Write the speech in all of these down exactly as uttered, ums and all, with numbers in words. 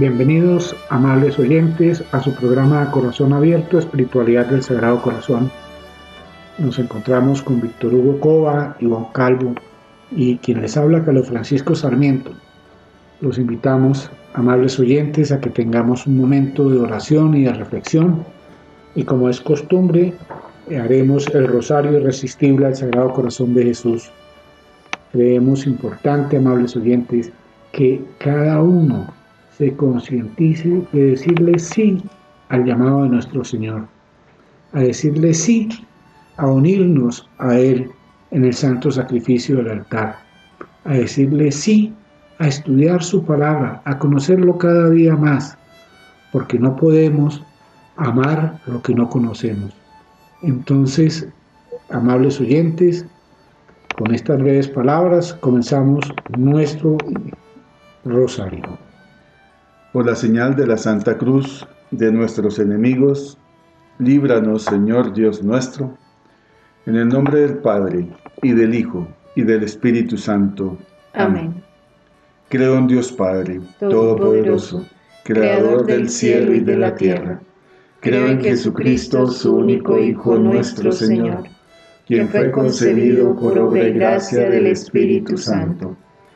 Bienvenidos, amables oyentes, a su programa Corazón Abierto, Espiritualidad del Sagrado Corazón. Nos encontramos con Víctor Hugo Cova, Iván Calvo y quien les habla, Carlos Francisco Sarmiento. Los invitamos, amables oyentes, a que tengamos un momento de oración y de reflexión, y como es costumbre, haremos el rosario irresistible al Sagrado Corazón de Jesús. Creemos importante, amables oyentes, que cada uno se concientice de decirle sí al llamado de nuestro Señor, a decirle sí a unirnos a Él en el santo sacrificio del altar, a decirle sí a estudiar su palabra, a conocerlo cada día más, porque no podemos amar lo que no conocemos. Entonces, amables oyentes, con estas breves palabras comenzamos nuestro rosario. Por la señal de la Santa Cruz de nuestros enemigos, líbranos, Señor Dios nuestro, en el nombre del Padre, y del Hijo, y del Espíritu Santo. Amén. Creo en Dios Padre, Todopoderoso, Creador del cielo y de la tierra. Creo en Jesucristo, su único Hijo, nuestro Señor, quien fue concebido por obra y gracia del Espíritu Santo.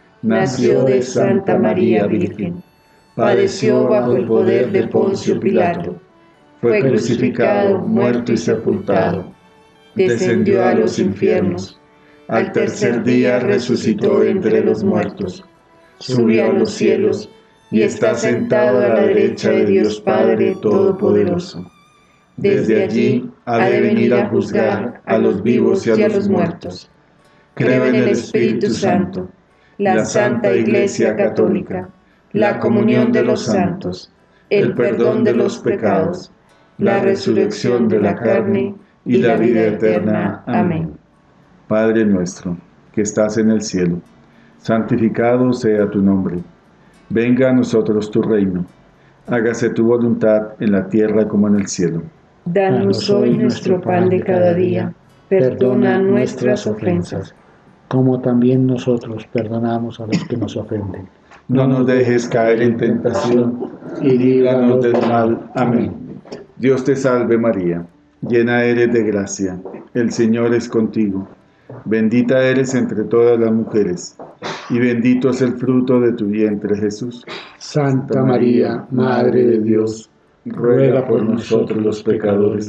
Nació de Santa María Virgen. Padeció bajo el poder de Poncio Pilato. Fue crucificado, muerto y sepultado. Descendió a los infiernos. Al tercer día resucitó entre los muertos. Subió a los cielos y está sentado a la derecha de Dios Padre Todopoderoso. Desde allí ha de venir a juzgar a los vivos y a los muertos. Creo en el Espíritu Santo, la Santa Iglesia Católica, la comunión de los santos, el perdón de los pecados, la resurrección de la carne y la vida eterna. Amén. Padre nuestro, que estás en el cielo, santificado sea tu nombre. Venga a nosotros tu reino. Hágase tu voluntad en la tierra como en el cielo. Danos hoy nuestro pan de cada día. Perdona nuestras ofensas, como también nosotros perdonamos a los que nos ofenden. No nos dejes caer en tentación, y líbranos del mal. Amén. Dios te salve María, llena eres de gracia, el Señor es contigo. Bendita eres entre todas las mujeres, y bendito es el fruto de tu vientre, Jesús. Santa María, Madre de Dios, ruega por nosotros los pecadores,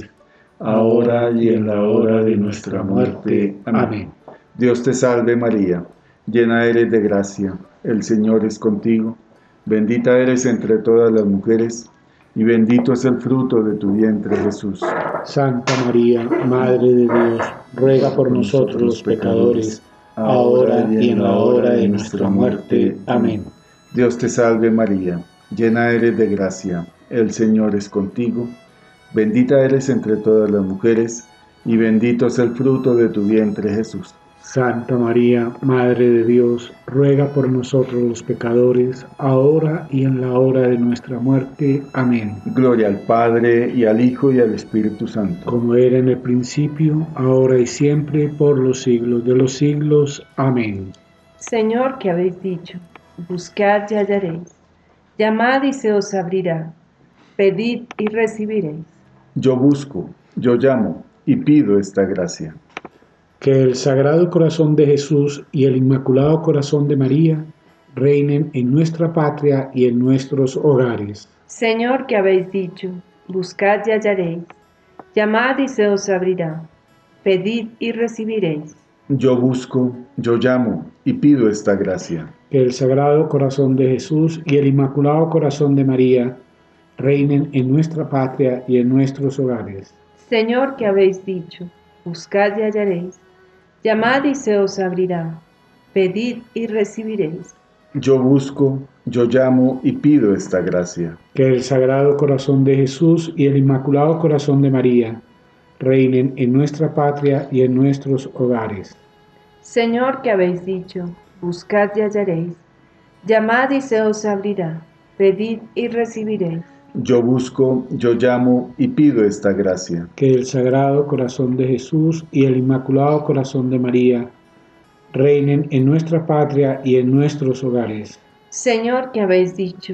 ahora y en la hora de nuestra muerte. Amén. Dios te salve María, llena eres de gracia, el Señor es contigo. Bendita eres entre todas las mujeres, y bendito es el fruto de tu vientre, Jesús. Santa María, Madre de Dios, ruega por nosotros los pecadores, ahora y en la hora de nuestra muerte. Amén. Dios te salve María, llena eres de gracia, el Señor es contigo. Bendita eres entre todas las mujeres, y bendito es el fruto de tu vientre, Jesús. Santa María, Madre de Dios, ruega por nosotros los pecadores, ahora y en la hora de nuestra muerte. Amén. Gloria al Padre, y al Hijo, y al Espíritu Santo. Como era en el principio, ahora y siempre, por los siglos de los siglos. Amén. Señor, que habéis dicho, buscad y hallaréis, llamad y se os abrirá, pedid y recibiréis. Yo busco, yo llamo, y pido esta gracia. Que el Sagrado Corazón de Jesús y el Inmaculado Corazón de María reinen en nuestra patria y en nuestros hogares. Señor, que habéis dicho, buscad y hallaréis, llamad y se os abrirá, pedid y recibiréis. Yo busco, yo llamo, y pido esta gracia. Que el Sagrado Corazón de Jesús y el Inmaculado Corazón de María reinen en nuestra patria y en nuestros hogares. Señor, que habéis dicho, buscad y hallaréis, llamad y se os abrirá, pedid y recibiréis. Yo busco, yo llamo y pido esta gracia. Que el Sagrado Corazón de Jesús y el Inmaculado Corazón de María reinen en nuestra patria y en nuestros hogares. Señor, que habéis dicho, buscad y hallaréis, llamad y se os abrirá, pedid y recibiréis. Yo busco, yo llamo y pido esta gracia. Que el Sagrado Corazón de Jesús y el Inmaculado Corazón de María reinen en nuestra patria y en nuestros hogares. Señor, que habéis dicho,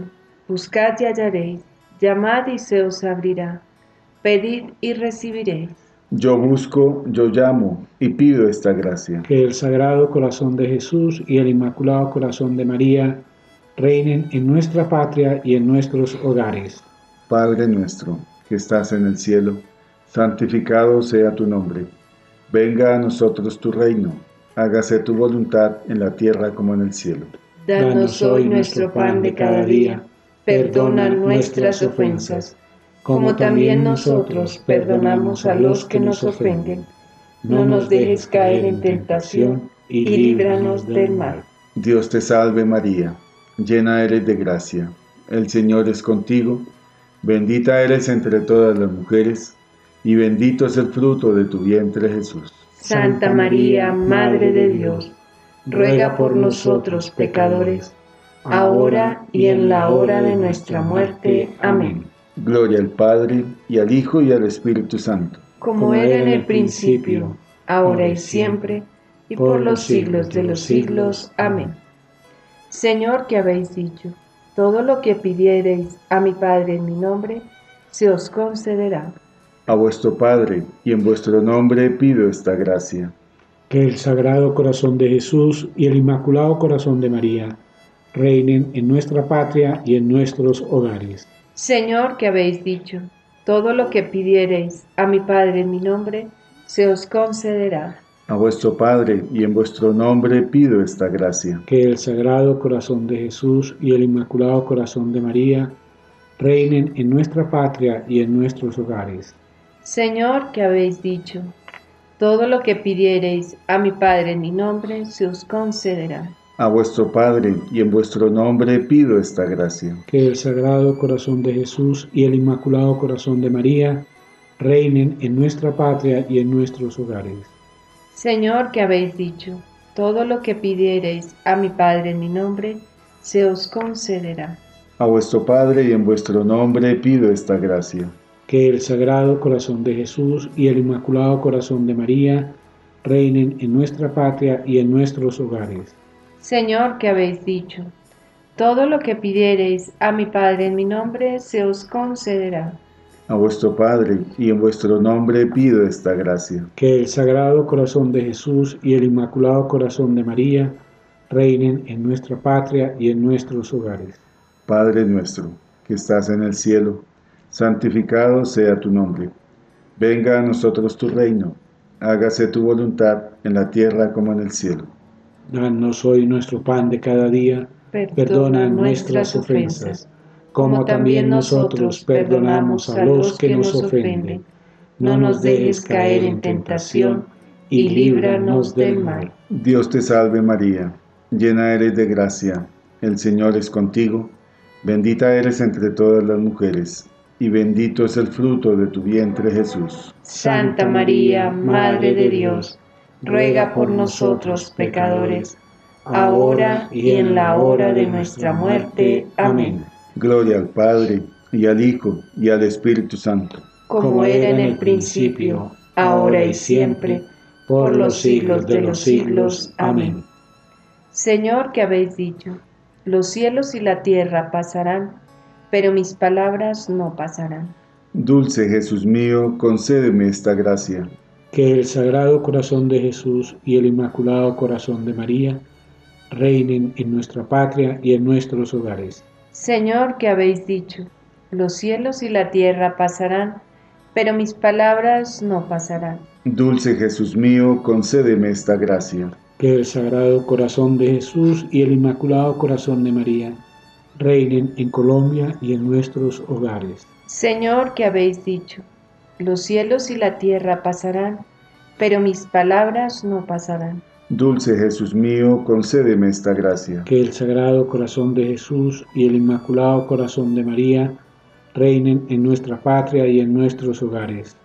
Buscad y hallaréis, llamad y se os abrirá, pedid y recibiréis. Yo busco, yo llamo y pido esta gracia. Que el Sagrado Corazón de Jesús y el Inmaculado Corazón de María reinen en nuestra patria y en nuestros hogares. Padre nuestro, que estás en el cielo, santificado sea tu nombre. Venga a nosotros tu reino, hágase tu voluntad en la tierra como en el cielo. Danos hoy nuestro pan de cada día, perdona nuestras ofensas, como también nosotros perdonamos a los que nos ofenden. No nos dejes caer en tentación y líbranos del mal. Dios te salve María, llena eres de gracia, el Señor es contigo, bendita eres entre todas las mujeres, y bendito es el fruto de tu vientre Jesús. Santa María, Madre de Dios, ruega por nosotros pecadores, ahora y en la hora de nuestra muerte. Amén. Gloria al Padre, y al Hijo, y al Espíritu Santo. Como era en el principio, ahora y siempre, y por los siglos de los siglos. Amén. Señor, que habéis dicho, todo lo que pidiereis a mi Padre en mi nombre, se os concederá. A vuestro Padre, y en vuestro nombre pido esta gracia. Que el Sagrado Corazón de Jesús y el Inmaculado Corazón de María reinen en nuestra patria y en nuestros hogares. Señor, que habéis dicho, todo lo que pidiereis a mi Padre en mi nombre, se os concederá. A vuestro Padre, y en vuestro nombre pido esta gracia. Que el Sagrado Corazón de Jesús y el Inmaculado Corazón de María reinen en nuestra patria y en nuestros hogares. Señor, que habéis dicho, todo lo que pidiereis a mi Padre en mi nombre, se os concederá. A vuestro Padre, y en vuestro nombre pido esta gracia. Que el Sagrado Corazón de Jesús y el Inmaculado Corazón de María reinen en nuestra patria y en nuestros hogares. Señor, que habéis dicho, todo lo que pidiereis a mi Padre en mi nombre, se os concederá. A vuestro Padre, y en vuestro nombre pido esta gracia. Que el Sagrado Corazón de Jesús y el Inmaculado Corazón de María reinen en nuestra patria y en nuestros hogares. Señor, que habéis dicho, todo lo que pidiereis a mi Padre en mi nombre, se os concederá. A vuestro Padre, y en vuestro nombre pido esta gracia. Que el Sagrado Corazón de Jesús y el Inmaculado Corazón de María reinen en nuestra patria y en nuestros hogares. Padre nuestro, que estás en el cielo, santificado sea tu nombre. Venga a nosotros tu reino, hágase tu voluntad en la tierra como en el cielo. Danos hoy nuestro pan de cada día, perdona, perdona nuestras ofensas, como también nosotros perdonamos a los que nos ofenden. No nos dejes caer en tentación y líbranos del mal. Dios te salve María, llena eres de gracia, el Señor es contigo, bendita eres entre todas las mujeres, y bendito es el fruto de tu vientre Jesús. Santa María, Madre de Dios, ruega por nosotros pecadores, ahora y en la hora de nuestra muerte. Amén. Gloria al Padre, y al Hijo, y al Espíritu Santo. Como era en el principio, ahora y siempre, por los siglos de los siglos. Amén. Señor, que habéis dicho, los cielos y la tierra pasarán, pero mis palabras no pasarán. Dulce Jesús mío, concédeme esta gracia. Que el Sagrado Corazón de Jesús y el Inmaculado Corazón de María reinen en nuestra patria y en nuestros hogares. Señor, que habéis dicho, los cielos y la tierra pasarán, pero mis palabras no pasarán. Dulce Jesús mío, concédeme esta gracia. Que el Sagrado Corazón de Jesús y el Inmaculado Corazón de María reinen en Colombia y en nuestros hogares. Señor, que habéis dicho, los cielos y la tierra pasarán, pero mis palabras no pasarán. Dulce Jesús mío, concédeme esta gracia. Que el Sagrado Corazón de Jesús y el Inmaculado Corazón de María reinen en nuestra patria y en nuestros hogares.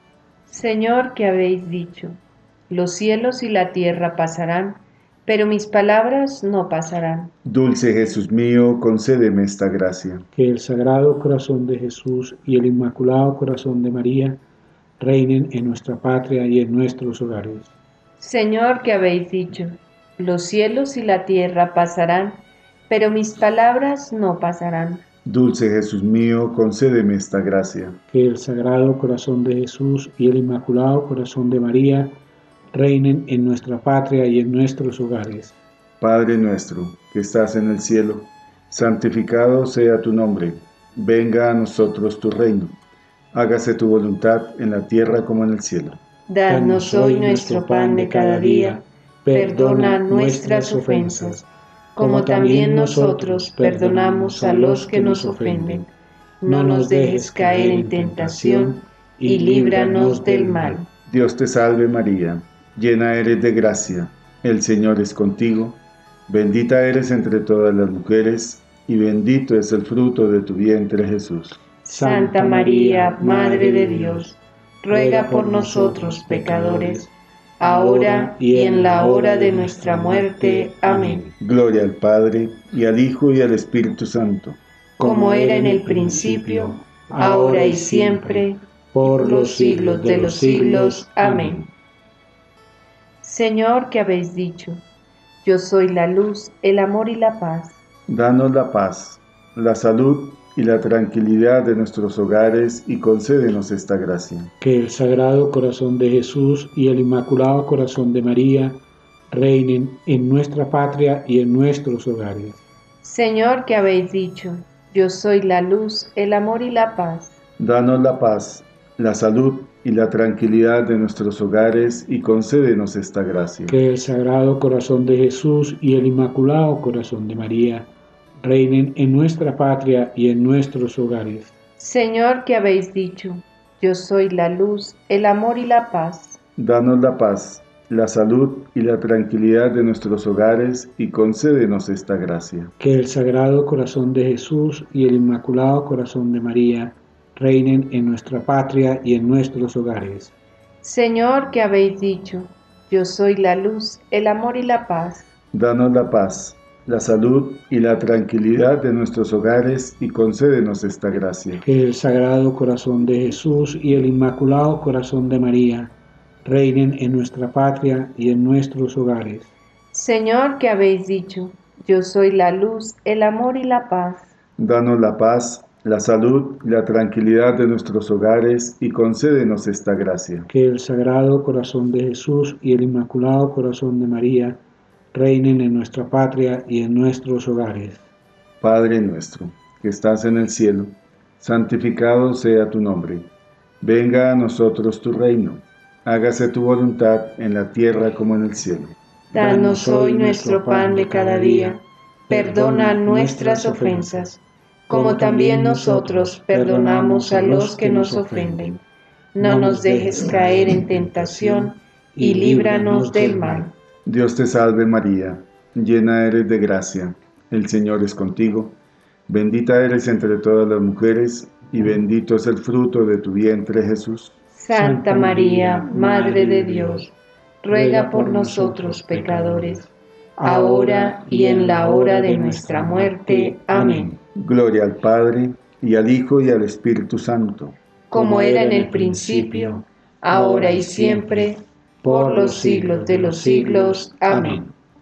Señor, que habéis dicho, los cielos y la tierra pasarán, pero mis palabras no pasarán. Dulce Jesús mío, concédeme esta gracia. Que el Sagrado Corazón de Jesús y el Inmaculado Corazón de María reinen en nuestra patria y en nuestros hogares. Señor, que habéis dicho, los cielos y la tierra pasarán, pero mis palabras no pasarán. Dulce Jesús mío, concédeme esta gracia. Que el Sagrado Corazón de Jesús y el Inmaculado Corazón de María reinen en nuestra patria y en nuestros hogares. Padre nuestro, que estás en el cielo, santificado sea tu nombre. Venga a nosotros tu reino. Hágase tu voluntad en la tierra como en el cielo. Danos hoy nuestro pan de cada día. Perdona nuestras ofensas, como también nosotros perdonamos a los que nos ofenden. No nos dejes caer en tentación y líbranos del mal. Dios te salve María, llena eres de gracia, el Señor es contigo. Bendita eres entre todas las mujeres, y bendito es el fruto de tu vientre Jesús. Santa María, Madre de Dios, ruega por nosotros pecadores, ahora y en la hora de nuestra muerte. Amén. Gloria al Padre, y al Hijo, y al Espíritu Santo. Como era en el principio, ahora y siempre, por los siglos de los siglos. Amén. Señor, que habéis dicho: yo soy la luz, el amor y la paz. Danos la paz, la salud y la tranquilidad de nuestros hogares, y concédenos esta gracia. Que el Sagrado Corazón de Jesús y el Inmaculado Corazón de María reinen en nuestra patria y en nuestros hogares. Señor, que habéis dicho: yo soy la luz, el amor y la paz. Danos la paz, la salud y la tranquilidad de nuestros hogares, y concédenos esta gracia. Que el Sagrado Corazón de Jesús y el Inmaculado Corazón de María reinen en nuestra patria y en nuestros hogares. Señor, que habéis dicho: yo soy la luz, el amor y la paz. Danos la paz, la salud y la tranquilidad de nuestros hogares, y concédenos esta gracia. Que el Sagrado Corazón de Jesús y el Inmaculado Corazón de María reinen en nuestra patria y en nuestros hogares. Señor, que habéis dicho: yo soy la luz, el amor y la paz. Danos la paz, la salud y la tranquilidad de nuestros hogares, y concédenos esta gracia. Que el Sagrado Corazón de Jesús y el Inmaculado Corazón de María reinen en nuestra patria y en nuestros hogares. Señor, que habéis dicho: yo soy la luz, el amor y la paz. Danos la paz, la salud y la tranquilidad de nuestros hogares, y concédenos esta gracia. Que el Sagrado Corazón de Jesús y el Inmaculado Corazón de María reinen en nuestra patria y en nuestros hogares. Padre nuestro, que estás en el cielo, santificado sea tu nombre. Venga a nosotros tu reino. Hágase tu voluntad en la tierra como en el cielo. Danos hoy nuestro pan de cada día. Perdona nuestras ofensas, como también nosotros perdonamos a los que nos ofenden. No nos dejes caer en tentación, y líbranos del mal. Dios te salve María, llena eres de gracia, el Señor es contigo. Bendita eres entre todas las mujeres, y bendito es el fruto de tu vientre Jesús. Santa María, Madre de Dios, ruega por nosotros pecadores, ahora y en la hora de nuestra muerte. Amén. Gloria al Padre, y al Hijo, y al Espíritu Santo. Como era en el principio, ahora y siempre, por los siglos de los siglos. Amén.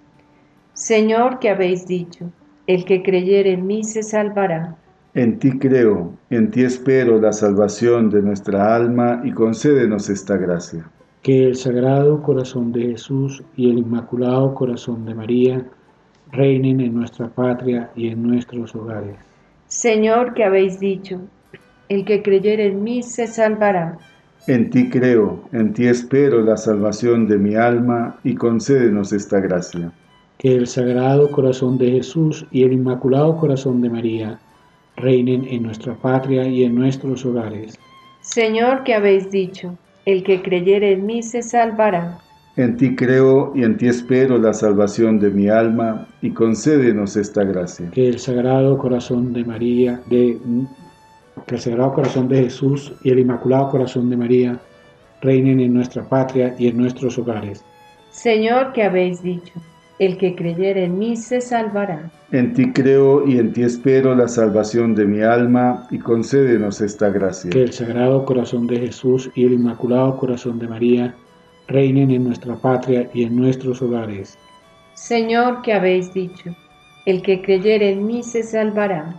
Señor, que habéis dicho: el que creyere en mí se salvará. En ti creo, en ti espero la salvación de nuestra alma, y concédenos esta gracia. Que el Sagrado Corazón de Jesús y el Inmaculado Corazón de María reinen en nuestra patria y en nuestros hogares. Señor, que habéis dicho: el que creyere en mí se salvará. En ti creo, en ti espero la salvación de mi alma, y concédenos esta gracia. Que el Sagrado Corazón de Jesús y el Inmaculado Corazón de María reinen en nuestra patria y en nuestros hogares. Señor, que habéis dicho: el que creyere en mí se salvará. En ti creo y en ti espero la salvación de mi alma, y concédenos esta gracia. Que el Sagrado Corazón de María, de, que el Sagrado Corazón de Jesús y el Inmaculado Corazón de María reinen en nuestra patria y en nuestros hogares. Señor, que habéis dicho: el que creyere en mí se salvará. En ti creo y en ti espero la salvación de mi alma, y concédenos esta gracia. Que el Sagrado Corazón de Jesús y el Inmaculado Corazón de María reinen en nuestra patria y en nuestros hogares. Señor, que habéis dicho: el que creyere en mí se salvará.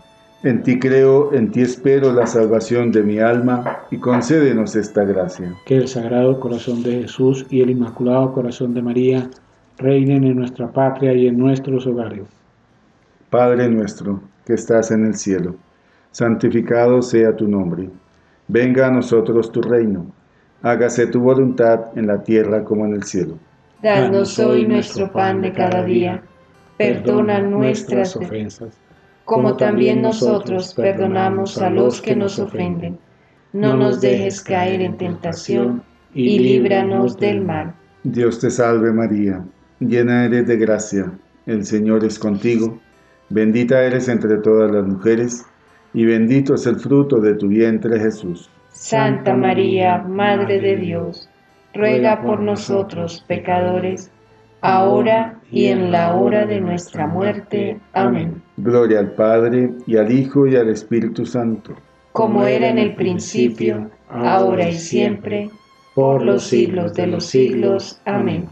En ti creo, en ti espero la salvación de mi alma, y concédenos esta gracia. Que el Sagrado Corazón de Jesús y el Inmaculado Corazón de María reinen en nuestra patria y en nuestros hogares. Padre nuestro, que estás en el cielo, santificado sea tu nombre. Venga a nosotros tu reino. Hágase tu voluntad en la tierra como en el cielo. Danos hoy nuestro pan de cada día. Perdona nuestras ofensas, como también nosotros perdonamos a los que nos ofenden. No nos dejes caer en tentación y líbranos del mal. Dios te salve María, llena eres de gracia, el Señor es contigo. Bendita eres entre todas las mujeres, y bendito es el fruto de tu vientre Jesús. Santa María, Madre de Dios, ruega por nosotros pecadores, ahora y en la hora de nuestra muerte. Amén. Gloria al Padre, y al Hijo, y al Espíritu Santo. Como era en el principio, ahora y siempre, por los siglos de los siglos. Amén.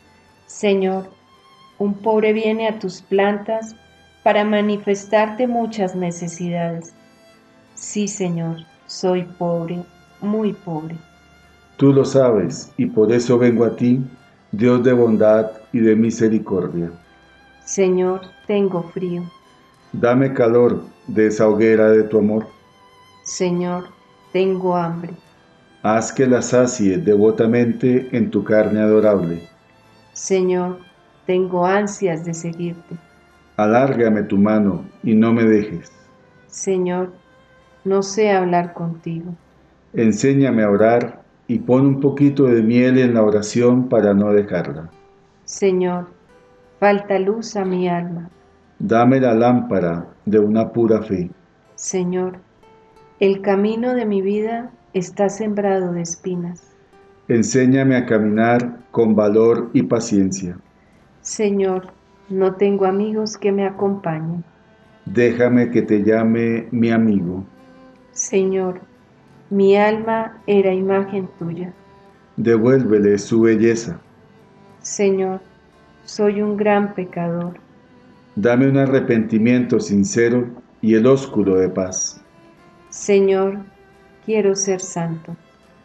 Señor, un pobre viene a tus plantas para manifestarte muchas necesidades. Sí, Señor, soy pobre, muy pobre. Tú lo sabes, y por eso vengo a ti, Dios de bondad y de misericordia. Señor, tengo frío. Dame calor de esa hoguera de tu amor. Señor, tengo hambre. Haz que la sacie devotamente en tu carne adorable. Señor, tengo ansias de seguirte. Alárgame tu mano y no me dejes. Señor, no sé hablar contigo. Enséñame a orar y pon un poquito de miel en la oración para no dejarla. Señor, falta luz a mi alma. Dame la lámpara de una pura fe. Señor, el camino de mi vida está sembrado de espinas. Enséñame a caminar con valor y paciencia. Señor, no tengo amigos que me acompañen. Déjame que te llame mi amigo. Señor, mi alma era imagen tuya. Devuélvele su belleza. Señor, soy un gran pecador. Dame un arrepentimiento sincero y el ósculo de paz. Señor, quiero ser santo.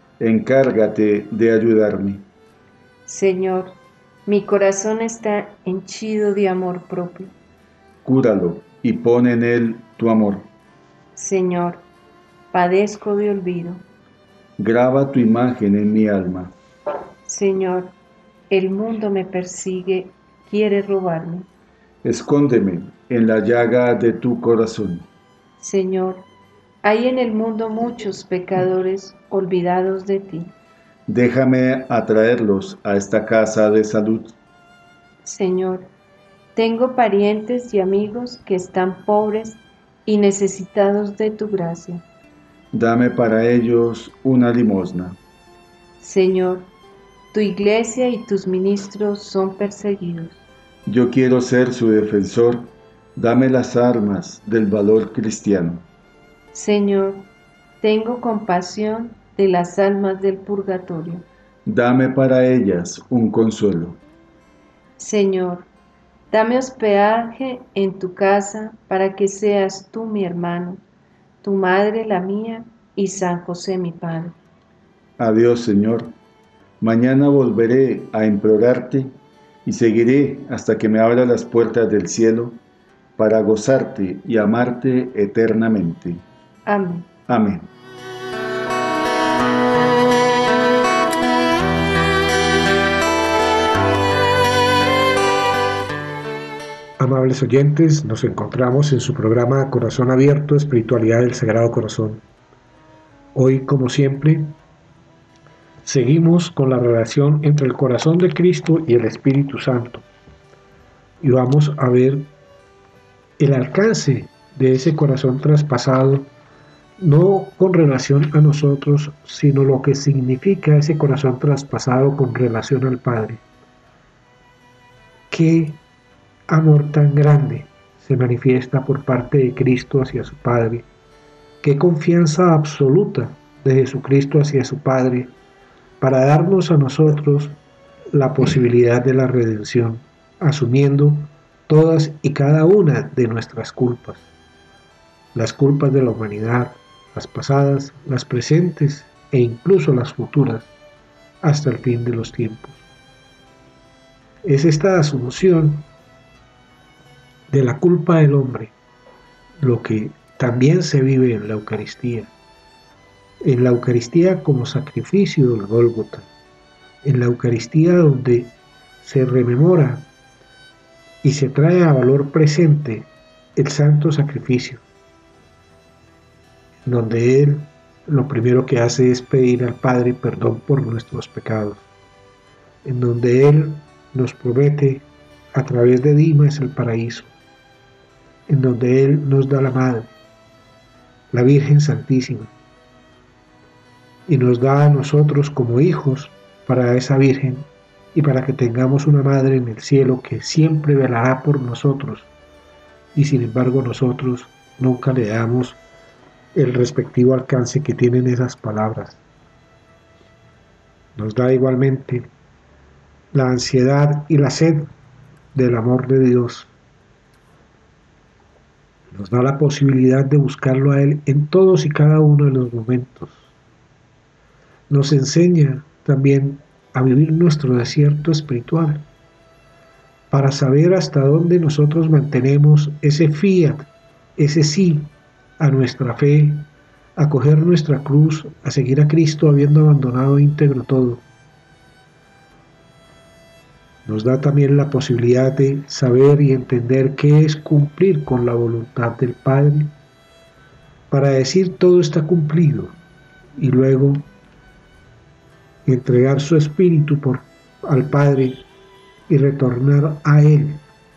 Encárgate de ayudarme. Señor, mi corazón está henchido de amor propio. Cúralo y pon en él tu amor. Señor, padezco de olvido. Graba tu imagen en mi alma. Señor, el mundo me persigue, quiere robarme. Escóndeme en la llaga de tu corazón. Señor, hay en el mundo muchos pecadores olvidados de ti. Déjame atraerlos a esta casa de salud. Señor, tengo parientes y amigos que están pobres y necesitados de tu gracia. Dame para ellos una limosna. Señor, tu iglesia y tus ministros son perseguidos. Yo quiero ser su defensor. Dame las armas del valor cristiano. Señor, tengo compasión de las almas del purgatorio. Dame para ellas un consuelo. Señor, dame hospedaje en tu casa para que seas tú mi hermano, tu madre la mía y San José mi Padre. Adiós, Señor. Mañana volveré a implorarte y seguiré hasta que me abra las puertas del cielo para gozarte y amarte eternamente. Amén. Amén. Amables oyentes, nos encontramos en su programa Corazón Abierto, Espiritualidad del Sagrado Corazón. Hoy, como siempre, seguimos con la relación entre el corazón de Cristo y el Espíritu Santo. Y vamos a ver el alcance de ese corazón traspasado, no con relación a nosotros, sino lo que significa ese corazón traspasado con relación al Padre. ¿Qué amor tan grande se manifiesta por parte de Cristo hacia su Padre? Qué confianza absoluta de Jesucristo hacia su Padre para darnos a nosotros la posibilidad de la redención, asumiendo todas y cada una de nuestras culpas. las culpas de la humanidad, las pasadas, las presentes e incluso las futuras, hasta el fin de los tiempos. Es esta asunción de la culpa del hombre lo que también se vive en la Eucaristía. En la Eucaristía como sacrificio del Gólgota, en la Eucaristía donde se rememora y se trae a valor presente el santo sacrificio, donde Él lo primero que hace es pedir al Padre perdón por nuestros pecados, en donde Él nos promete a través de Dimas el paraíso, en donde Él nos da la Madre, la Virgen Santísima, y nos da a nosotros como hijos para esa Virgen y para que tengamos una Madre en el cielo que siempre velará por nosotros, y sin embargo nosotros nunca le damos el respectivo alcance que tienen esas palabras. Nos da igualmente la ansiedad y la sed del amor de Dios. Nos da la posibilidad de buscarlo a Él en todos y cada uno de los momentos. Nos enseña también a vivir nuestro desierto espiritual, para saber hasta dónde nosotros mantenemos ese fiat, ese sí a nuestra fe, a coger nuestra cruz, a seguir a Cristo habiendo abandonado íntegro todo. Nos da también la posibilidad de saber y entender qué es cumplir con la voluntad del Padre, para decir todo está cumplido y luego entregar su espíritu por, al Padre y retornar a Él.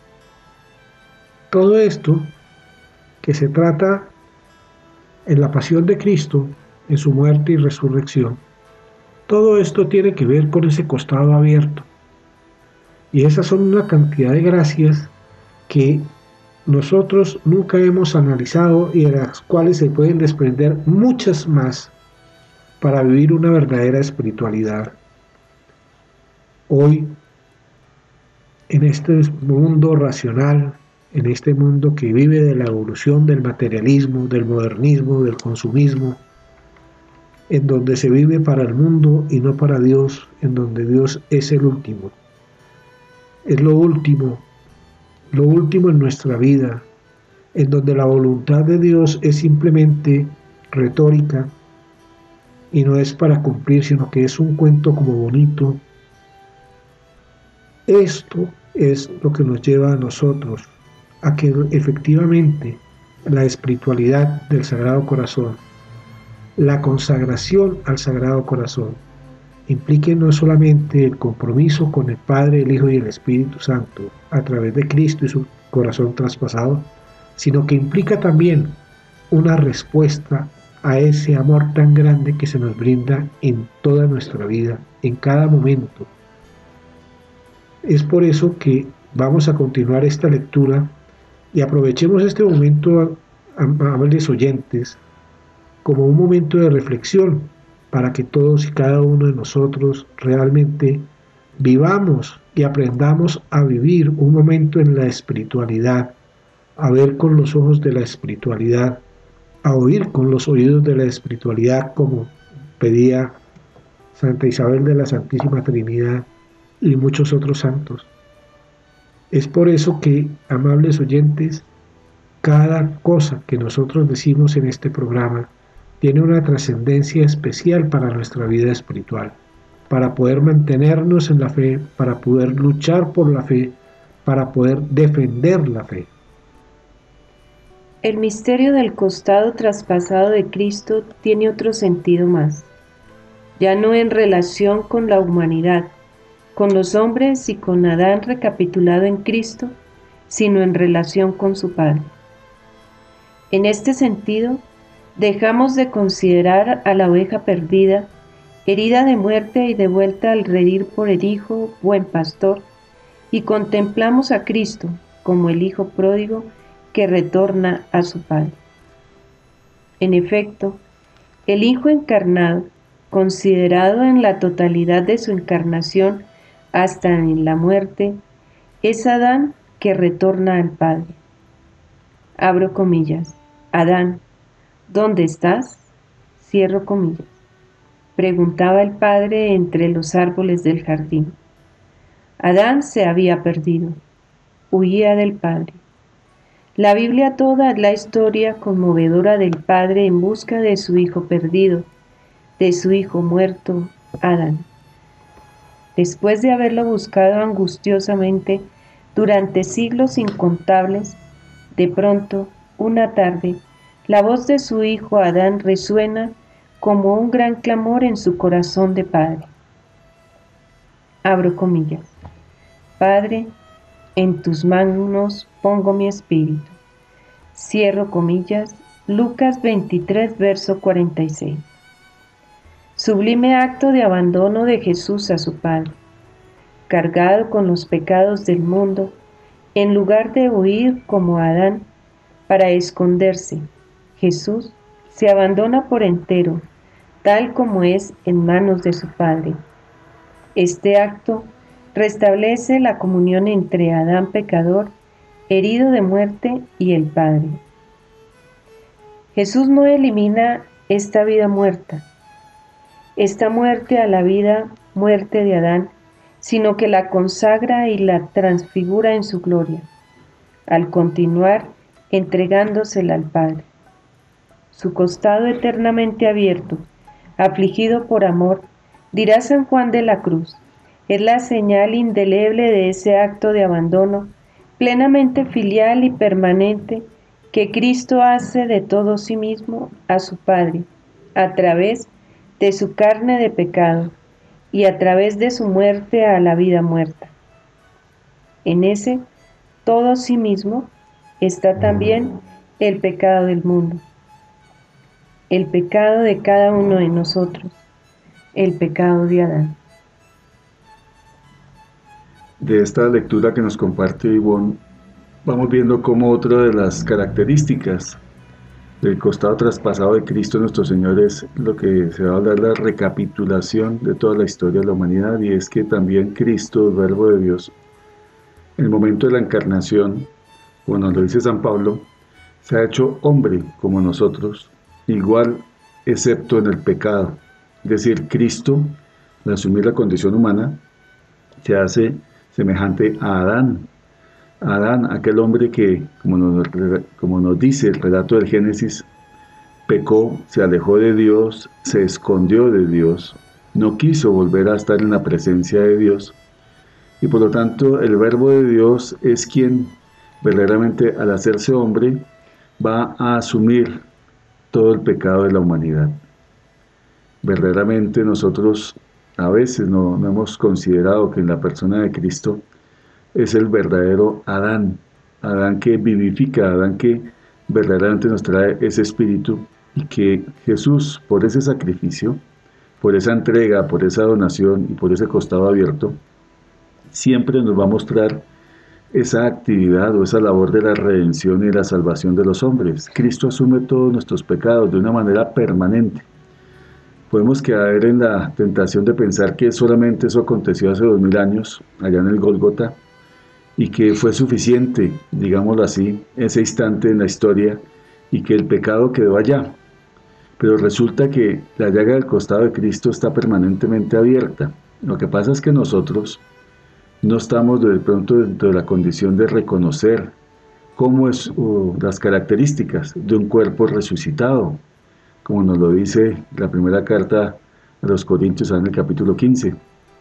Todo esto que se trata en la pasión de Cristo, en su muerte y resurrección, todo esto tiene que ver con ese costado abierto. Y esas son una cantidad de gracias que nosotros nunca hemos analizado y de las cuales se pueden desprender muchas más para vivir una verdadera espiritualidad. Hoy, en este mundo racional, en este mundo que vive de la evolución del materialismo, del modernismo, del consumismo, en donde se vive para el mundo y no para Dios, en donde Dios es el último. Es lo último, lo último en nuestra vida, en donde la voluntad de Dios es simplemente retórica y no es para cumplir, sino que es un cuento como bonito. Esto es lo que nos lleva a nosotros a que efectivamente la espiritualidad del Sagrado Corazón, la consagración al Sagrado Corazón, implique no solamente el compromiso con el Padre, el Hijo y el Espíritu Santo a través de Cristo y su corazón traspasado, sino que implica también una respuesta a ese amor tan grande que se nos brinda en toda nuestra vida, en cada momento. Es por eso que vamos a continuar esta lectura y aprovechemos este momento, amables oyentes, como un momento de reflexión para que todos y cada uno de nosotros realmente vivamos y aprendamos a vivir un momento en la espiritualidad, a ver con los ojos de la espiritualidad, a oír con los oídos de la espiritualidad, como pedía Santa Isabel de la Santísima Trinidad y muchos otros santos. Es por eso que, amables oyentes, cada cosa que nosotros decimos en este programa tiene una trascendencia especial para nuestra vida espiritual, para poder mantenernos en la fe, para poder luchar por la fe, para poder defender la fe. El misterio del costado traspasado de Cristo tiene otro sentido más, ya no en relación con la humanidad, con los hombres y con Adán recapitulado en Cristo, sino en relación con su Padre. En este sentido, dejamos de considerar a la oveja perdida, herida de muerte y devuelta al redil por el Hijo, buen pastor, y contemplamos a Cristo como el Hijo pródigo que retorna a su Padre. En efecto, el Hijo encarnado, considerado en la totalidad de su encarnación hasta en la muerte, es Adán que retorna al Padre. Abro comillas. Adán, ¿dónde estás? Cierro comillas. Preguntaba el padre entre los árboles del jardín. Adán se había perdido. Huía del padre. La Biblia toda es la historia conmovedora del padre en busca de su hijo perdido, de su hijo muerto, Adán. Después de haberlo buscado angustiosamente durante siglos incontables, de pronto, una tarde, la voz de su hijo Adán resuena como un gran clamor en su corazón de padre. Abro comillas. Padre, en tus manos pongo mi espíritu. Cierro comillas. Lucas veintitrés, verso cuarenta y seis. Sublime acto de abandono de Jesús a su Padre. Cargado con los pecados del mundo, en lugar de huir como Adán para esconderse, Jesús se abandona por entero, tal como es en manos de su Padre. Este acto restablece la comunión entre Adán pecador, herido de muerte, y el Padre. Jesús no elimina esta vida muerta, esta muerte a la vida muerte de Adán, sino que la consagra y la transfigura en su gloria, al continuar entregándosela al Padre. Su costado eternamente abierto, afligido por amor, dirá San Juan de la Cruz, es la señal indeleble de ese acto de abandono plenamente filial y permanente que Cristo hace de todo sí mismo a su Padre, a través de su carne de pecado y a través de su muerte a la vida muerta. En ese todo sí mismo está también el pecado del mundo, el pecado de cada uno de nosotros, el pecado de Adán. De esta lectura que nos comparte Ivonne, vamos viendo cómo otra de las características del costado traspasado de Cristo nuestro Señor es lo que se va a hablar, la recapitulación de toda la historia de la humanidad, y es que también Cristo, el Verbo de Dios, en el momento de la encarnación, como nos lo dice San Pablo, se ha hecho hombre como nosotros, igual excepto en el pecado. Es decir, Cristo, al asumir la condición humana, se hace semejante a Adán. Adán, aquel hombre que, como nos, como nos dice el relato del Génesis, pecó, se alejó de Dios, se escondió de Dios, no quiso volver a estar en la presencia de Dios, y por lo tanto el Verbo de Dios es quien verdaderamente, al hacerse hombre, va a asumir todo el pecado de la humanidad. Verdaderamente nosotros a veces no, no hemos considerado que en la persona de Cristo es el verdadero Adán, Adán que vivifica, Adán que verdaderamente nos trae ese espíritu, y que Jesús, por ese sacrificio, por esa entrega, por esa donación y por ese costado abierto, siempre nos va a mostrar esa actividad o esa labor de la redención y la salvación de los hombres. Cristo asume todos nuestros pecados de una manera permanente. Podemos caer en la tentación de pensar que solamente eso aconteció hace dos mil años, allá en el Gólgota, y que fue suficiente, digámoslo así, ese instante en la historia, y que el pecado quedó allá. Pero resulta que la llaga del costado de Cristo está permanentemente abierta. Lo que pasa es que nosotros no estamos de pronto dentro de la condición de reconocer cómo es uh, las características de un cuerpo resucitado, como nos lo dice la primera carta a los Corintios en el capítulo quince.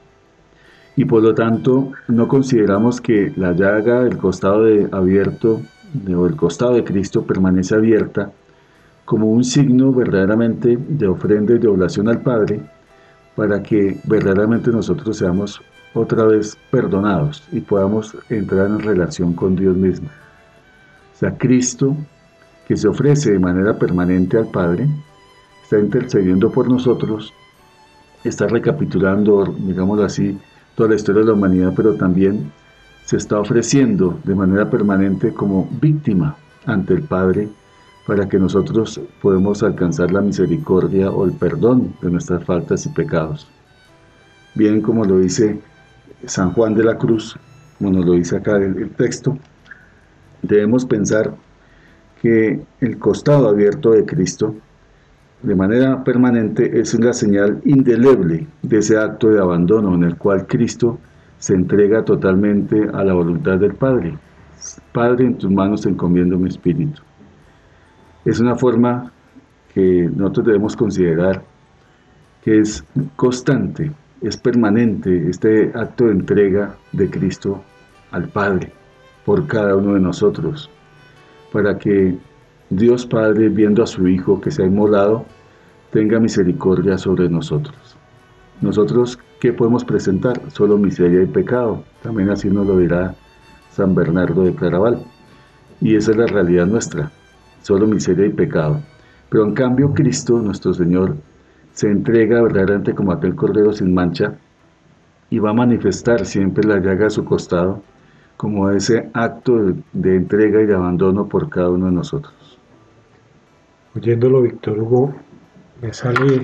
Y por lo tanto no consideramos que la llaga del costado de abierto de, o el costado de Cristo permanece abierta como un signo verdaderamente de ofrenda y de oblación al Padre, para que verdaderamente nosotros seamos otra vez perdonados y podamos entrar en relación con Dios mismo. O sea, Cristo, que se ofrece de manera permanente al Padre, está intercediendo por nosotros, está recapitulando, digámoslo así, toda la historia de la humanidad, pero también se está ofreciendo de manera permanente como víctima ante el Padre, para que nosotros podamos alcanzar la misericordia o el perdón de nuestras faltas y pecados. Bien, como lo dice San Juan de la Cruz, como nos lo dice acá el, el texto, debemos pensar que el costado abierto de Cristo, de manera permanente, es la señal indeleble de ese acto de abandono en el cual Cristo se entrega totalmente a la voluntad del Padre. Padre, en tus manos encomiendo mi espíritu. Es una forma que nosotros debemos considerar que es constante, es permanente este acto de entrega de Cristo al Padre por cada uno de nosotros, para que Dios Padre, viendo a su Hijo que se ha inmolado, tenga misericordia sobre nosotros. Nosotros, ¿qué podemos presentar? Solo miseria y pecado. También así nos lo dirá San Bernardo de Claraval. Y esa es la realidad nuestra, solo miseria y pecado. Pero en cambio Cristo, nuestro Señor, se entrega verdaderamente como aquel cordero sin mancha y va a manifestar siempre la llaga de su costado como ese acto de, de entrega y de abandono por cada uno de nosotros. Oyéndolo, Víctor Hugo, me sale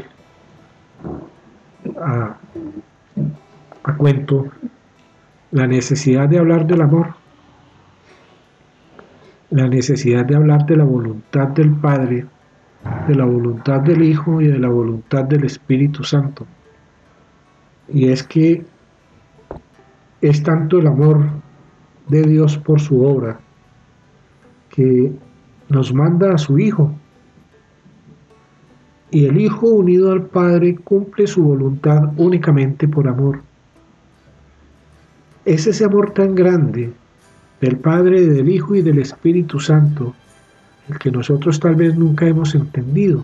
a, a cuento la necesidad de hablar del amor, la necesidad de hablar de la voluntad del Padre, de la voluntad del Hijo y de la voluntad del Espíritu Santo. Y es que es tanto el amor de Dios por su obra que nos manda a su Hijo, y el Hijo unido al Padre cumple su voluntad únicamente por amor. Es ese amor tan grande del Padre, del Hijo y del Espíritu Santo el que nosotros tal vez nunca hemos entendido,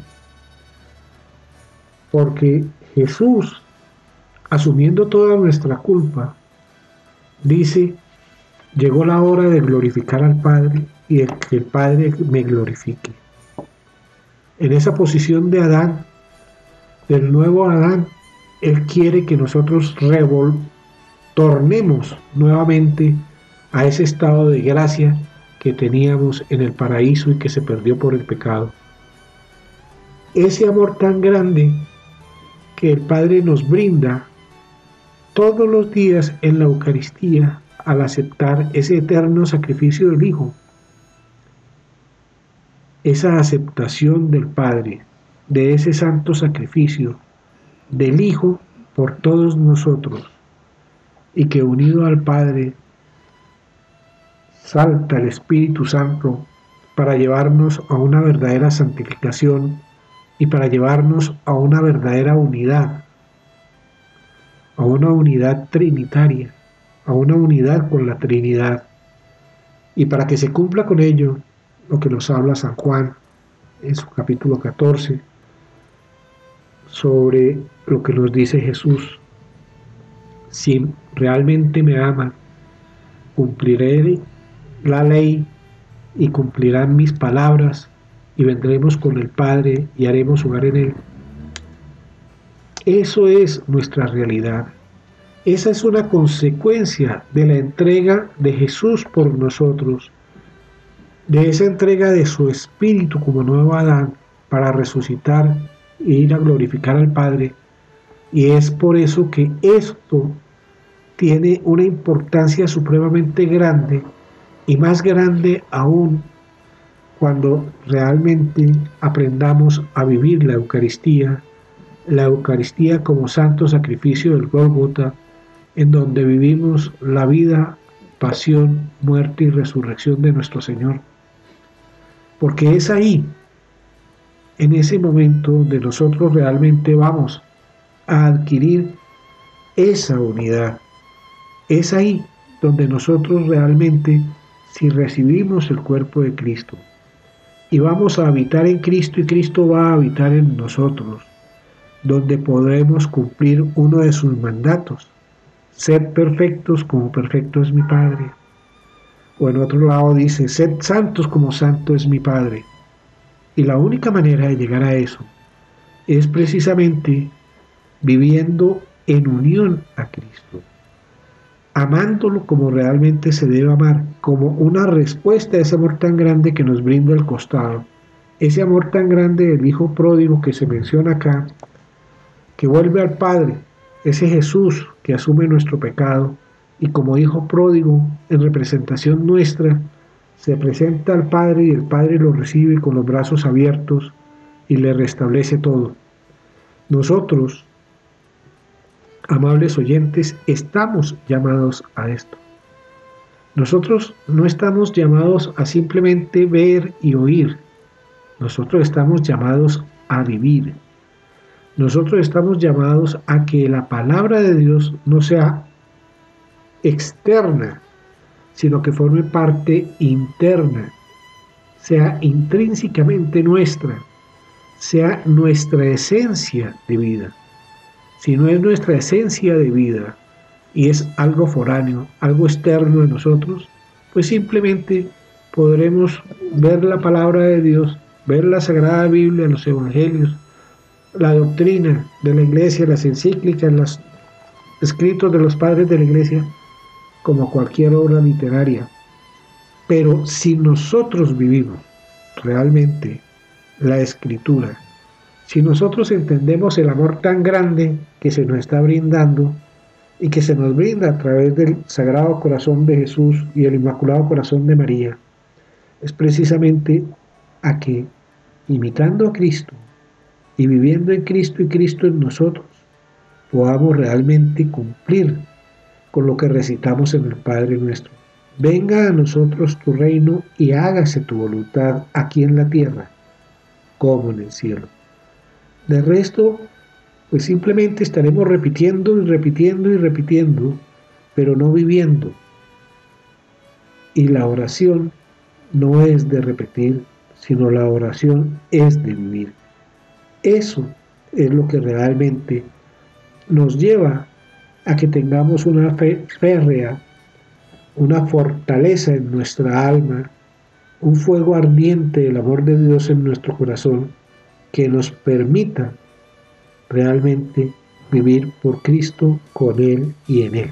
porque Jesús, asumiendo toda nuestra culpa, dice: llegó la hora de glorificar al Padre y de que el Padre me glorifique. En esa posición de Adán, del nuevo Adán, Él quiere que nosotros retornemos nuevamente a ese estado de gracia que teníamos en el paraíso y que se perdió por el pecado. Ese amor tan grande que el Padre nos brinda todos los días en la Eucaristía al aceptar ese eterno sacrificio del Hijo. Esa aceptación del Padre, de ese santo sacrificio del Hijo por todos nosotros, y que unido al Padre salta el Espíritu Santo para llevarnos a una verdadera santificación y para llevarnos a una verdadera unidad, a una unidad trinitaria, a una unidad con la Trinidad. Y para que se cumpla con ello lo que nos habla San Juan en su capítulo catorce, sobre lo que nos dice Jesús: si realmente me aman, cumpliré la ley y cumplirán mis palabras, y vendremos con el Padre y haremos hogar en Él. Eso es nuestra realidad. Esa es una consecuencia de la entrega de Jesús por nosotros, de esa entrega de su Espíritu como nuevo Adán para resucitar e ir a glorificar al Padre. Y es por eso que esto tiene una importancia supremamente grande, y más grande aún cuando realmente aprendamos a vivir la Eucaristía, la Eucaristía como santo sacrificio del Gólgota, en donde vivimos la vida, pasión, muerte y resurrección de nuestro Señor. Porque es ahí, en ese momento, donde nosotros realmente vamos a adquirir esa unidad. Es ahí donde nosotros realmente, si recibimos el cuerpo de Cristo y vamos a habitar en Cristo y Cristo va a habitar en nosotros, donde podremos cumplir uno de sus mandatos: sed perfectos como perfecto es mi Padre. O en otro lado dice: sed santos como santo es mi Padre. Y la única manera de llegar a eso es precisamente viviendo en unión a Cristo, amándolo como realmente se debe amar, como una respuesta a ese amor tan grande que nos brinda el costado, ese amor tan grande del Hijo pródigo que se menciona acá, que vuelve al Padre, ese Jesús que asume nuestro pecado y como Hijo pródigo en representación nuestra se presenta al Padre y el Padre lo recibe con los brazos abiertos y le restablece todo. Nosotros, amables oyentes, estamos llamados a esto. Nosotros no estamos llamados a simplemente ver y oír. Nosotros estamos llamados a vivir. Nosotros estamos llamados a que la palabra de Dios no sea externa, sino que forme parte interna, sea intrínsecamente nuestra, sea nuestra esencia de vida. Si no es nuestra esencia de vida y es algo foráneo, algo externo de nosotros, pues simplemente podremos ver la palabra de Dios, ver la Sagrada Biblia, los Evangelios, la doctrina de la Iglesia, las encíclicas, los escritos de los padres de la Iglesia, como cualquier obra literaria. Pero si nosotros vivimos realmente la Escritura, si nosotros entendemos el amor tan grande que se nos está brindando y que se nos brinda a través del Sagrado Corazón de Jesús y el Inmaculado Corazón de María, es precisamente a que, imitando a Cristo y viviendo en Cristo y Cristo en nosotros, podamos realmente cumplir con lo que recitamos en el Padre Nuestro. Venga a nosotros tu reino y hágase tu voluntad aquí en la tierra, como en el cielo. De resto, pues simplemente estaremos repitiendo y repitiendo y repitiendo, pero no viviendo. Y la oración no es de repetir, sino la oración es de vivir. Eso es lo que realmente nos lleva a que tengamos una fe férrea, una fortaleza en nuestra alma, un fuego ardiente del amor de Dios en nuestro corazón que nos permita realmente vivir por Cristo, con Él y en Él.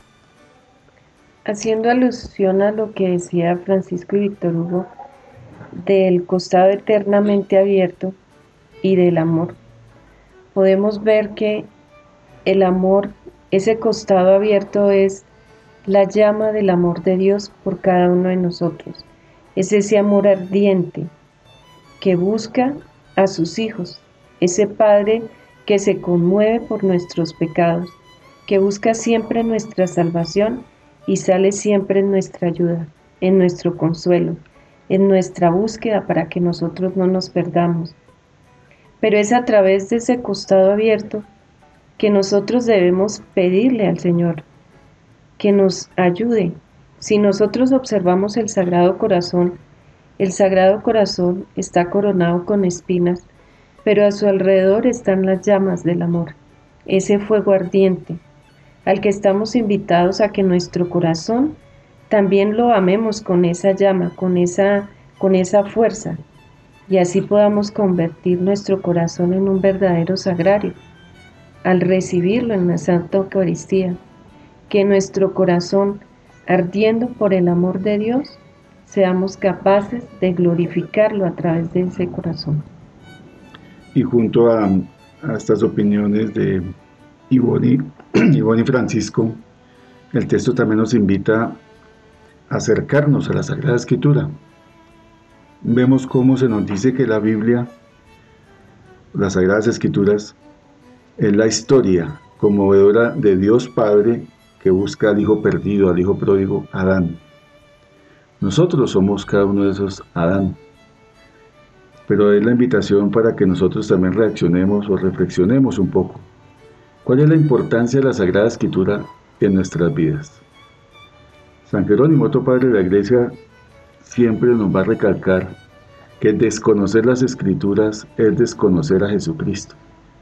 Haciendo alusión a lo que decía Francisco y Víctor Hugo del costado eternamente abierto y del amor, podemos ver que el amor, ese costado abierto es la llama del amor de Dios por cada uno de nosotros. Es ese amor ardiente que busca a sus hijos, ese Padre que se conmueve por nuestros pecados, que busca siempre nuestra salvación y sale siempre en nuestra ayuda, en nuestro consuelo, en nuestra búsqueda para que nosotros no nos perdamos. Pero es a través de ese costado abierto que nosotros debemos pedirle al Señor que nos ayude. Si nosotros observamos el Sagrado Corazón, el Sagrado Corazón está coronado con espinas, pero a su alrededor están las llamas del amor, ese fuego ardiente, al que estamos invitados a que nuestro corazón también lo amemos con esa llama, con esa, con esa fuerza, y así podamos convertir nuestro corazón en un verdadero sagrario, al recibirlo en la Santa Eucaristía, que nuestro corazón, ardiendo por el amor de Dios, seamos capaces de glorificarlo a través de ese corazón. Y junto a, a estas opiniones de Ivonne y Francisco, el texto también nos invita a acercarnos a la Sagrada Escritura. Vemos cómo se nos dice que la Biblia, las Sagradas Escrituras, es la historia conmovedora de Dios Padre que busca al hijo perdido, al hijo pródigo, Adán. Nosotros somos cada uno de esos Adán, pero es la invitación para que nosotros también reaccionemos o reflexionemos un poco. ¿Cuál es la importancia de la Sagrada Escritura en nuestras vidas? San Jerónimo, otro padre de la Iglesia, siempre nos va a recalcar que desconocer las Escrituras es desconocer a Jesucristo.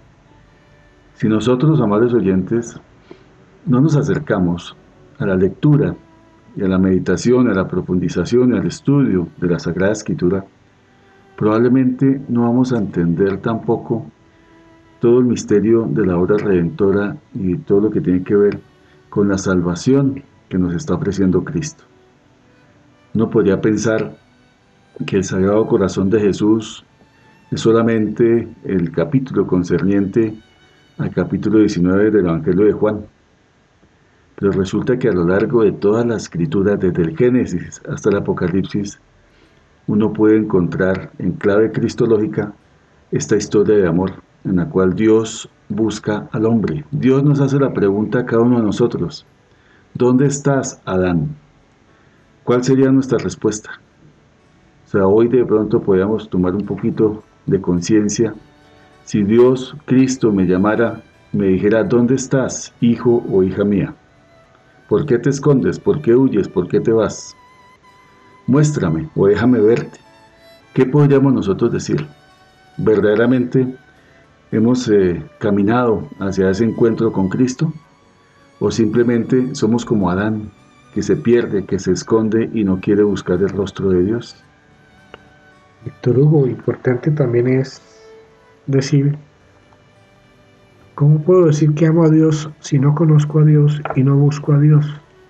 Si nosotros, amables oyentes, no nos acercamos a la lectura y a la meditación, a la profundización y al estudio de la Sagrada Escritura, probablemente no vamos a entender tampoco todo el misterio de la obra redentora y todo lo que tiene que ver con la salvación que nos está ofreciendo Cristo. Uno podría pensar que el Sagrado Corazón de Jesús es solamente el capítulo concerniente al capítulo diecinueve del Evangelio de Juan. Pero resulta que a lo largo de toda la escritura, desde el Génesis hasta el Apocalipsis, uno puede encontrar en clave cristológica esta historia de amor en la cual Dios busca al hombre. Dios nos hace la pregunta a cada uno de nosotros: ¿dónde estás, Adán? ¿Cuál sería nuestra respuesta? O sea, hoy de pronto podríamos tomar un poquito de conciencia. Si Dios, Cristo, me llamara, me dijera: ¿dónde estás, hijo o hija mía? ¿Por qué te escondes? ¿Por qué huyes? ¿Por qué te vas? Muéstrame o déjame verte. ¿Qué podríamos nosotros decir? ¿Verdaderamente hemos eh, caminado hacia ese encuentro con Cristo? ¿O simplemente somos como Adán, que se pierde, que se esconde y no quiere buscar el rostro de Dios? Víctor Hugo, importante también es decir, ¿cómo puedo decir que amo a Dios si no conozco a Dios y no busco a Dios?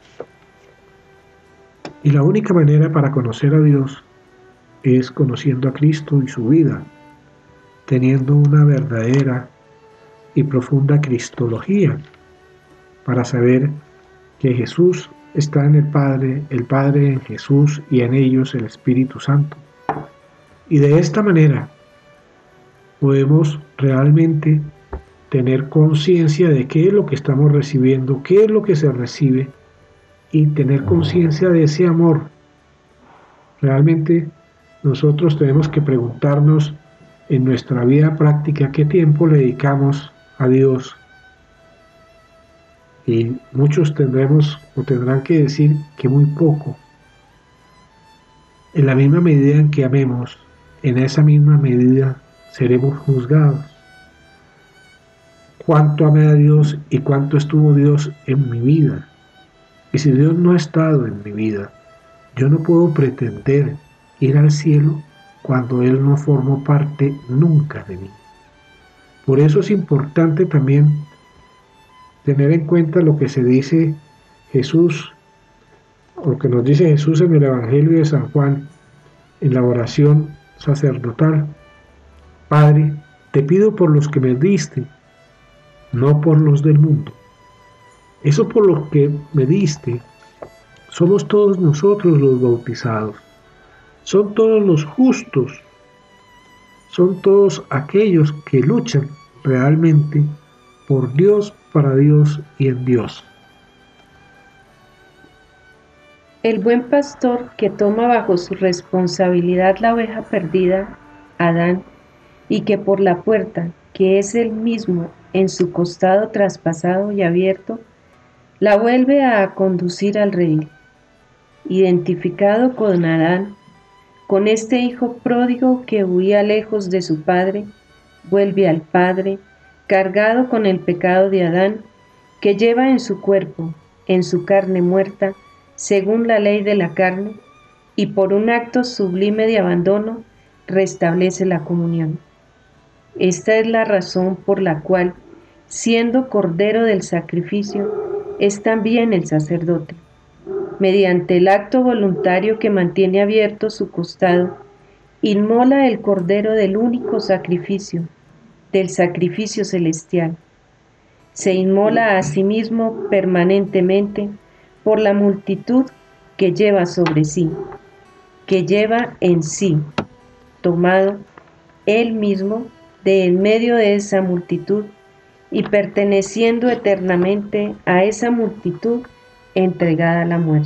Y la única manera para conocer a Dios es conociendo a Cristo y su vida, teniendo una verdadera y profunda cristología para saber que Jesús está en el Padre, el Padre en Jesús y en ellos el Espíritu Santo. Y de esta manera podemos realmente tener conciencia de qué es lo que estamos recibiendo, qué es lo que se recibe, y tener conciencia de ese amor. Realmente nosotros tenemos que preguntarnos en nuestra vida práctica qué tiempo le dedicamos a Dios. Y muchos tendremos o tendrán que decir que muy poco. En la misma medida en que amemos, en esa misma medida seremos juzgados. ¿Cuánto amé a Dios y cuánto estuvo Dios en mi vida? Y si Dios no ha estado en mi vida, yo no puedo pretender ir al cielo cuando Él no formó parte nunca de mí. Por eso es importante también tener en cuenta lo que se dice Jesús, o lo que nos dice Jesús en el Evangelio de San Juan, en la oración sacerdotal. Padre, te pido por los que me diste, no por los del mundo. Eso por lo que me diste, somos todos nosotros los bautizados, son todos los justos, son todos aquellos que luchan realmente por Dios, para Dios y en Dios. El buen pastor que toma bajo su responsabilidad la oveja perdida, Adán, y que por la puerta, que es él mismo en su costado traspasado y abierto, la vuelve a conducir al redil. Identificado con Adán, con este hijo pródigo que huía lejos de su padre, vuelve al Padre, cargado con el pecado de Adán, que lleva en su cuerpo, en su carne muerta, según la ley de la carne, y por un acto sublime de abandono, restablece la comunión. Esta es la razón por la cual, siendo cordero del sacrificio, es también el sacerdote. Mediante el acto voluntario que mantiene abierto su costado, inmola el cordero del único sacrificio, del sacrificio celestial. Se inmola a sí mismo permanentemente por la multitud que lleva sobre sí, que lleva en sí, tomado él mismo de en medio de esa multitud y perteneciendo eternamente a esa multitud entregada a la muerte.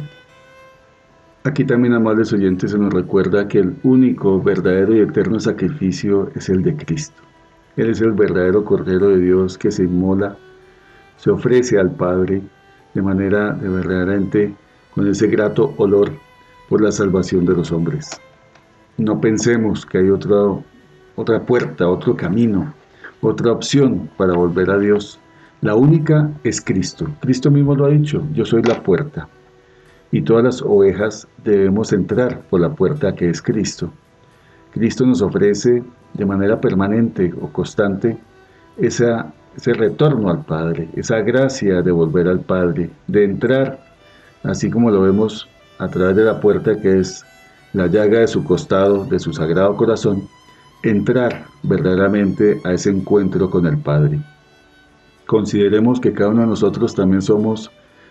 Aquí también, amables oyentes, se nos recuerda que el único, verdadero y eterno sacrificio es el de Cristo. Él es el verdadero Cordero de Dios que se inmola, se ofrece al Padre de manera de verdaderamente con ese grato olor por la salvación de los hombres. No pensemos que hay otra, otra puerta, otro camino, otra opción para volver a Dios. La única es Cristo. Cristo mismo lo ha dicho: yo soy la puerta. Y todas las ovejas debemos entrar por la puerta que es Cristo. Cristo nos ofrece de manera permanente o constante esa, ese retorno al Padre, esa gracia de volver al Padre, de entrar, así como lo vemos a través de la puerta que es la llaga de su costado, de su sagrado corazón, entrar verdaderamente a ese encuentro con el Padre. Consideremos que cada uno de nosotros también somos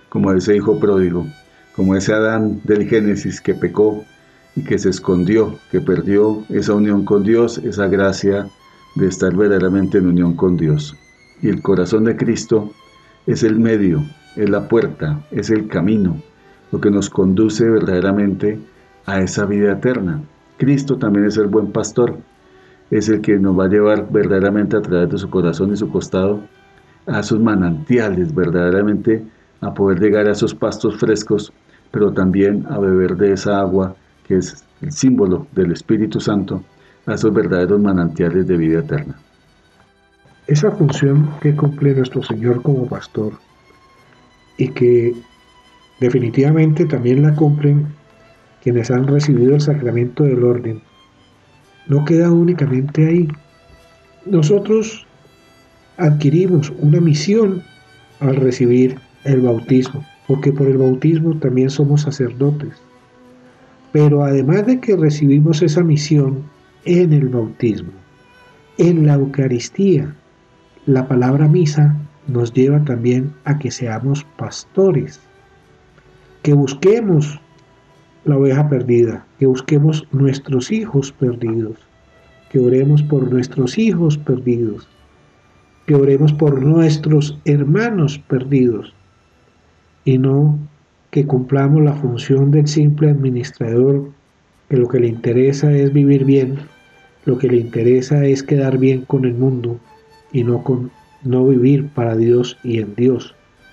como ese hijo pródigo, como ese Adán del Génesis que pecó y que se escondió, que perdió esa unión con Dios, esa gracia de estar verdaderamente en unión con Dios. Y el corazón de Cristo es el medio, es la puerta, es el camino, lo que nos conduce verdaderamente a esa vida eterna. Cristo también es el buen pastor, es el que nos va a llevar verdaderamente a través de su corazón y su costado a esos manantiales, verdaderamente a poder llegar a esos pastos frescos, pero también a beber de esa agua que es el símbolo del Espíritu Santo, a esos verdaderos manantiales de vida eterna. Esa función que cumple nuestro Señor como pastor y que definitivamente también la cumplen quienes han recibido el sacramento del orden, no queda únicamente ahí. Nosotros adquirimos una misión al recibir el bautismo, porque por el bautismo también somos sacerdotes. Pero además de que recibimos esa misión en el bautismo, en la Eucaristía, la palabra misa nos lleva también a que seamos pastores, que busquemos la oveja perdida, que busquemos nuestros hijos perdidos, que oremos por nuestros hijos perdidos, que oremos por nuestros hermanos perdidos, y no que cumplamos la función del simple administrador, que lo que le interesa es vivir bien, lo que le interesa es quedar bien con el mundo y no, con, no vivir para Dios y en Dios.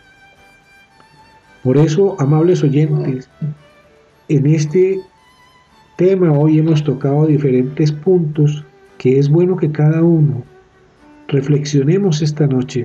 Por eso, amables oyentes, en este tema hoy hemos tocado diferentes puntos que es bueno que cada uno reflexionemos esta noche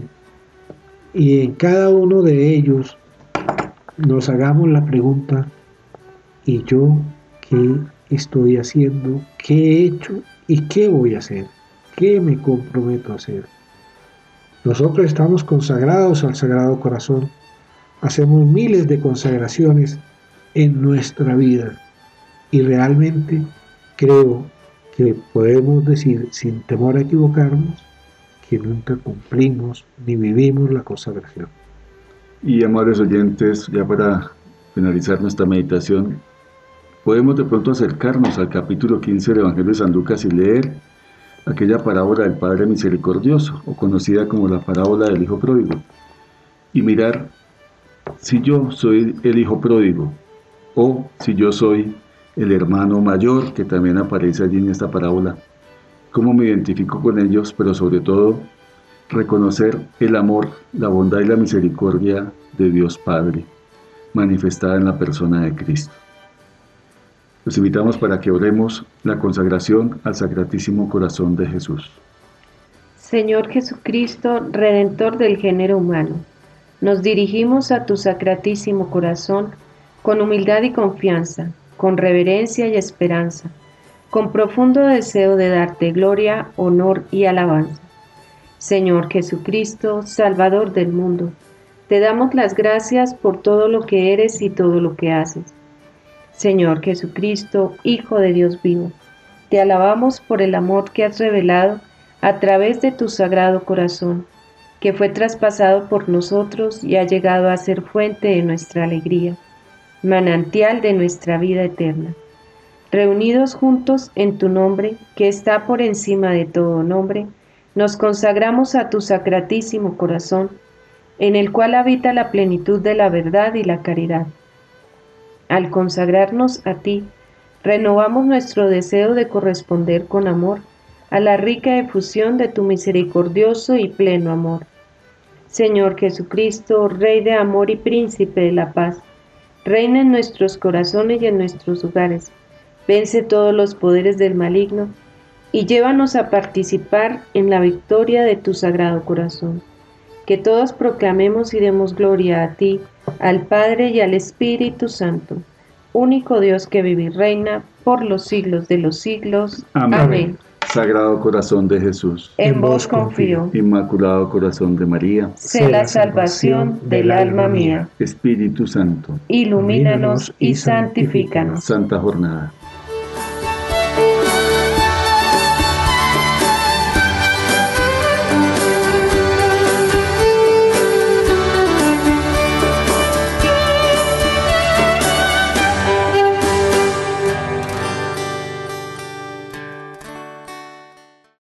y en cada uno de ellos nos hagamos la pregunta: ¿y yo qué estoy haciendo? ¿Qué he hecho? ¿Y qué voy a hacer? ¿Qué me comprometo a hacer? Nosotros estamos consagrados al Sagrado Corazón, hacemos miles de consagraciones en nuestra vida y realmente creo que podemos decir sin temor a equivocarnos que nunca cumplimos ni vivimos la consagración. Y amables oyentes, ya para finalizar nuestra meditación, podemos de pronto acercarnos al capítulo quince del Evangelio de San Lucas y leer aquella parábola del Padre Misericordioso, o conocida como la parábola del Hijo Pródigo, y mirar si yo soy el Hijo Pródigo, o si yo soy el hermano mayor que también aparece allí en esta parábola, cómo me identifico con ellos, pero sobre todo reconocer el amor, la bondad y la misericordia de Dios Padre, manifestada en la persona de Cristo. Los invitamos para que oremos la consagración al Sacratísimo Corazón de Jesús. Señor Jesucristo, Redentor del género humano, nos dirigimos a tu Sacratísimo Corazón con humildad y confianza, con reverencia y esperanza, con profundo deseo de darte gloria, honor y alabanza. Señor Jesucristo, Salvador del mundo, te damos las gracias por todo lo que eres y todo lo que haces. Señor Jesucristo, Hijo de Dios vivo, te alabamos por el amor que has revelado a través de tu Sagrado Corazón, que fue traspasado por nosotros y ha llegado a ser fuente de nuestra alegría, manantial de nuestra vida eterna. Reunidos juntos en tu nombre, que está por encima de todo nombre, nos consagramos a tu Sacratísimo Corazón, en el cual habita la plenitud de la verdad y la caridad. Al consagrarnos a ti, renovamos nuestro deseo de corresponder con amor a la rica efusión de tu misericordioso y pleno amor. Señor Jesucristo, Rey de amor y Príncipe de la paz, reina en nuestros corazones y en nuestros hogares, vence todos los poderes del maligno y llévanos a participar en la victoria de tu Sagrado Corazón. Que todos proclamemos y demos gloria a ti, al Padre y al Espíritu Santo, único Dios que vive y reina por los siglos de los siglos. Amén. Amén. Sagrado Corazón de Jesús, en vos confío. Inmaculado Corazón de María, sé la salvación del alma mía. Espíritu Santo, Ilumínanos y santifícanos. Santa Jornada.